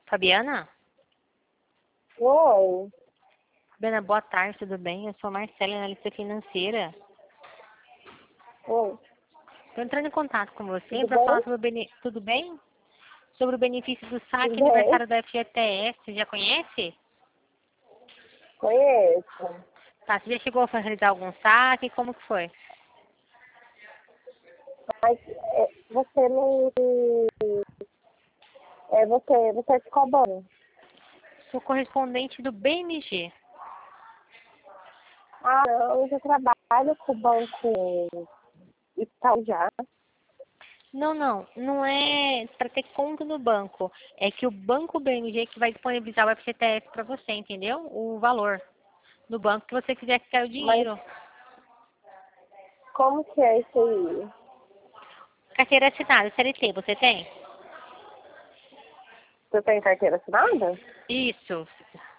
Fabiana? Oi. Fabiana, boa tarde, tudo bem? Eu sou a Marcela, analista financeira. Oi. Estou entrando em contato com você Tudo para bem? falar sobre tudo bem? Sobre o benefício do Tudo saque bem? aniversário da FGTS. Você já conhece? Conheço. Tá, você já chegou a realizar algum saque? Como que foi? Mas você não. Você é de qual banco? Sou correspondente do BMG. Ah, não, eu já trabalho com o banco Itaú já. Não é para ter conta no banco. É que o banco BMG que vai disponibilizar o FGTS para você, entendeu? O valor do banco que você quiser que caia o Mas dinheiro. como que é isso aí? Carteira assinada, CLT, você tem? Você tem carteira assinada? Isso.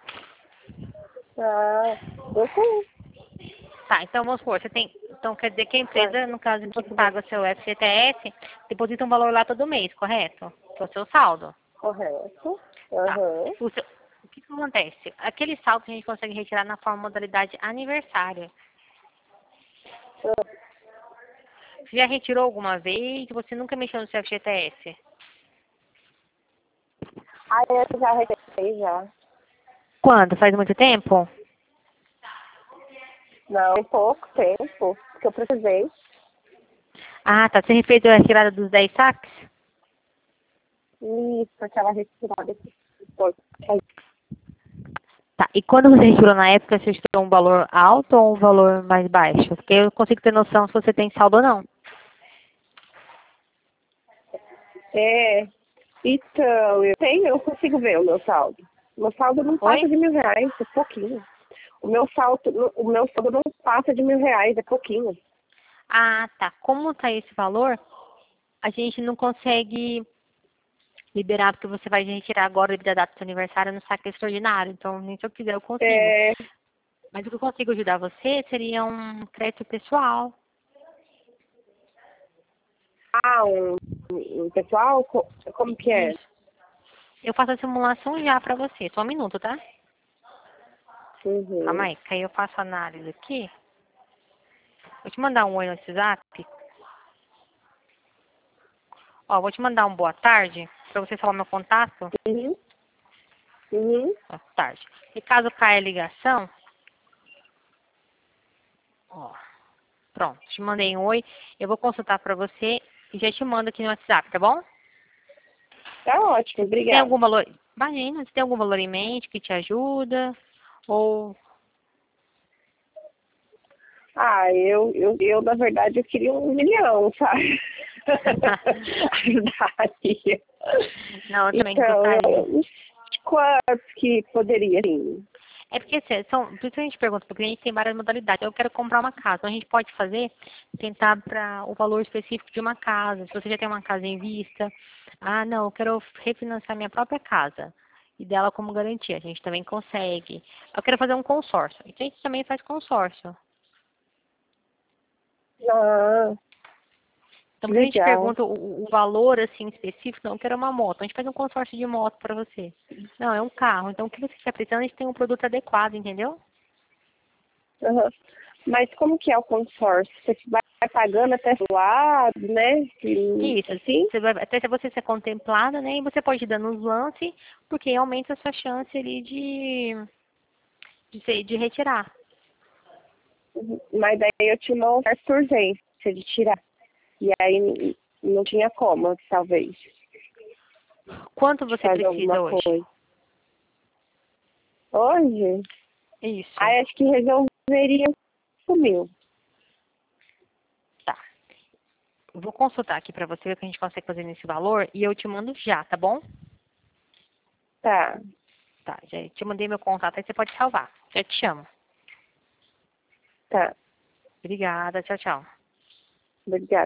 Ah, eu tenho. Tá, então vamos supor, você tem. Então quer dizer que a Ué, empresa, no caso que tudo bem. paga o seu FGTS, deposita um valor lá todo mês, correto? Que é o seu saldo. Correto. Tá. Aham. O que acontece? Aquele saldo a gente consegue retirar na forma modalidade aniversário. Você já retirou alguma vez? Você nunca mexeu no seu FGTS? Ah, eu já registrei já. Quando? Faz muito tempo? Não, tem pouco tempo que eu precisei. Ah, tá. Você fez a retirada dos 10 saques? Isso, aquela retirada que foi. Tá. E quando você retirou na época, você retirou um valor alto ou um valor mais baixo? Porque eu consigo ter noção se você tem saldo ou não. É, então, eu consigo ver o meu saldo. Meu saldo não passa Oi? de R$ 1.000, é pouquinho. O meu saldo não passa de R$ 1.000, é pouquinho. Ah, tá. Como tá esse valor, a gente não consegue liberar, porque você vai retirar agora devido à data do seu aniversário no saque extraordinário. Então, nem se eu quiser eu consigo. É, Mas o que eu consigo ajudar você seria um crédito pessoal. um pessoal, como que é? Isso. Eu faço a simulação já pra você. Só um minuto, tá? Calma Uhum. aí, que aí eu faço a análise aqui. Vou te mandar um oi no WhatsApp. Ó, vou te mandar um boa tarde pra você falar meu contato. Uhum. Uhum. Boa tarde. E caso caia a ligação, ó, pronto, te mandei um oi. Eu vou consultar pra você e já te mando aqui no WhatsApp, tá bom? Tá ótimo, Você tem obrigada. algum valor? Imagina, você tem algum valor em mente que te ajuda? Ou. Ah, na verdade, eu queria 1 milhão, sabe? Ajudaria. Não, eu também Então, gostaria. quantos que poderia, sim? É porque assim, por isso a gente pergunta, porque a gente tem várias modalidades. Eu quero comprar uma casa. Então a gente pode fazer, tentar para o valor específico de uma casa. Se você já tem uma casa em vista, ah, não, eu quero refinanciar minha própria casa. E dela como garantia. A gente também consegue. Eu quero fazer um consórcio. Então a gente também faz consórcio. Ah, Então, quando a gente legal. pergunta o valor assim específico, não, eu quero uma moto. A gente faz um consórcio de moto para você. Não, é um carro. Então, o que você está precisando, a gente tem um produto adequado, entendeu? Aham. Mas como que é o consórcio? Você vai pagando até o lado, né? Isso. Assim? Até se você ser contemplada, né? E você pode ir dando uns lances, porque aumenta a sua chance ali de retirar. Mas daí eu tinha uma certa urgência de tirar. E aí não tinha como, talvez, Quanto de você fazer alguma precisa hoje? coisa. Hoje, Isso. aí acho que resolveria 5 mil. Tá. Eu vou consultar aqui pra você ver o que a gente consegue fazer nesse valor e eu te mando já, tá bom? Tá, Tá, já te mandei meu contato, aí você pode salvar. Já te chamo. tá. Obrigada, tchau, tchau. Obrigada.